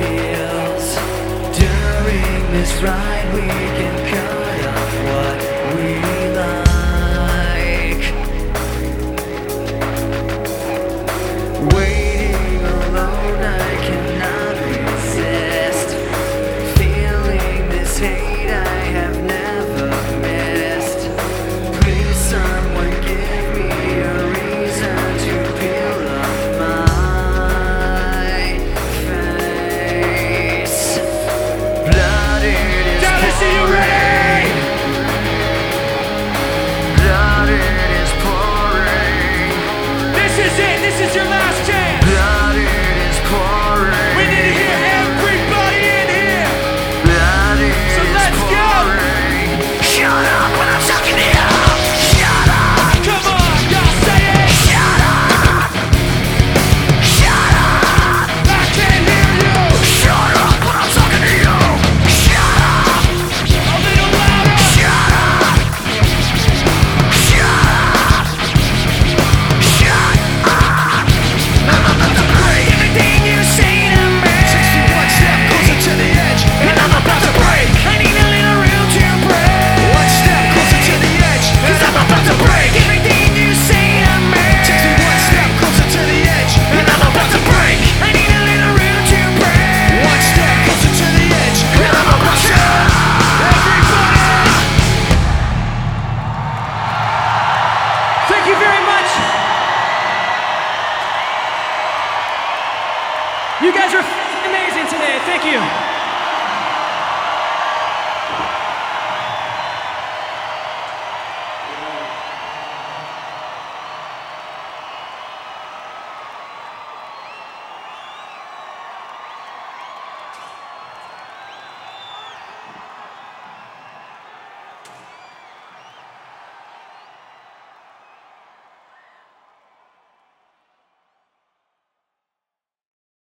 feels. During this ride we can cut off what we like. Waiting alone, I cannot resist. Feeling this hate I have never missed. Please someone give me a reason to peel off my face. Blood it is pouring. Blood it is pouring. This is it. This is your last chance. Blood it is pouring. We need to hear everybody in here. Blood it So is let's go. pouring. Shut up when I'm talking to you. Shut up. Come on, y'all say it. Shut up. Shut up. I can't hear you. Shut up when I'm talking to you. Shut up. A little louder. Shut up. Shut up. Shut up. I'm about to break everything you say to me. 61 step closer to the edge, And I'm about to break. I need a little room to break. one step closer to the edge, Cause I'm about to break everything you say to me. 61 step closer to the edge, And I'm about to break. I need a little room to break. one step closer to the edge, And I'm about to. Thank you very much. You guys are amazing today. Thank you.